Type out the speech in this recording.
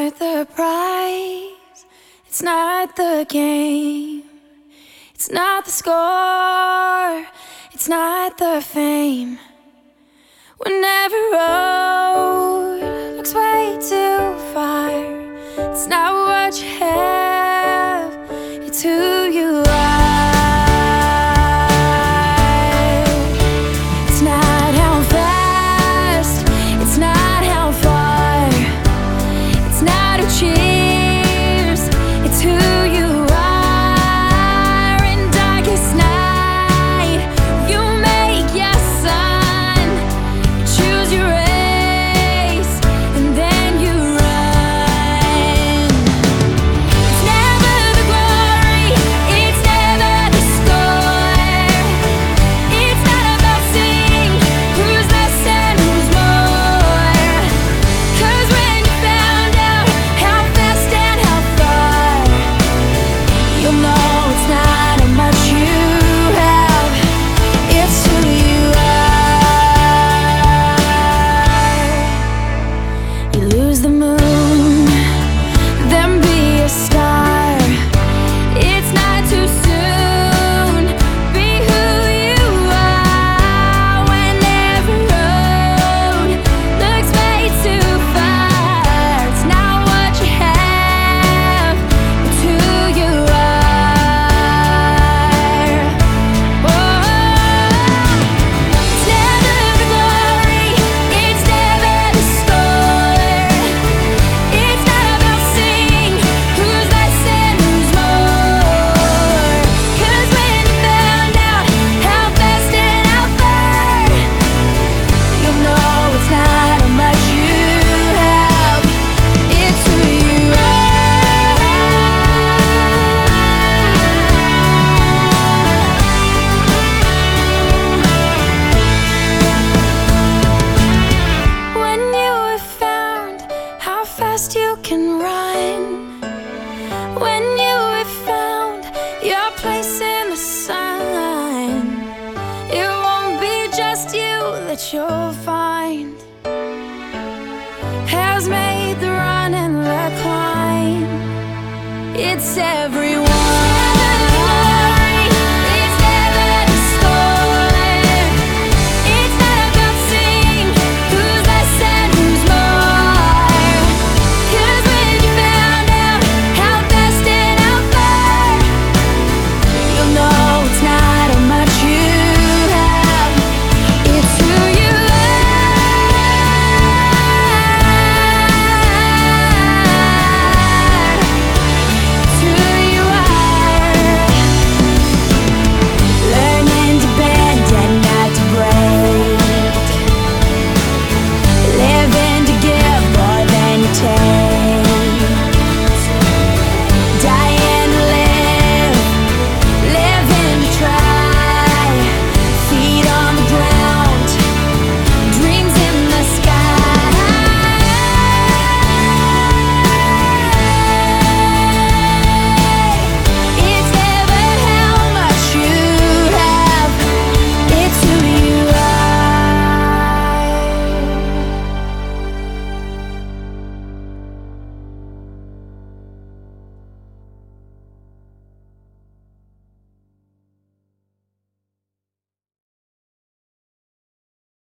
not the prize, it's not the game, it's not the score, it's not the fame. When every road looks way too far, it's not what you have, it's who you are. It's not how fast, it's not how far, it's not who cheers, it's who you are. In darkest night, you make your sun, you choose your race, and then you run. It's never the glory, it's never the score, it's not about seeing who's less and who's more. 'Cause when you found out how fast and how far, you'll know it's not how much you have, it's who you are. You lose the moon, then be a star. It's not too soon, be who you are. When every road looks way too far, it's not what you have, it's who you are. It's never the glory, it's never the score, it's not about seeing who's less and who's more. 'Cause when you found out how fast and how far, you'll know it's not how much you have, it's who you are. When you have found how fast you can run, when you have found your place in the sun, it won't be just you that you'll find has made the run and the climb. It's everyone.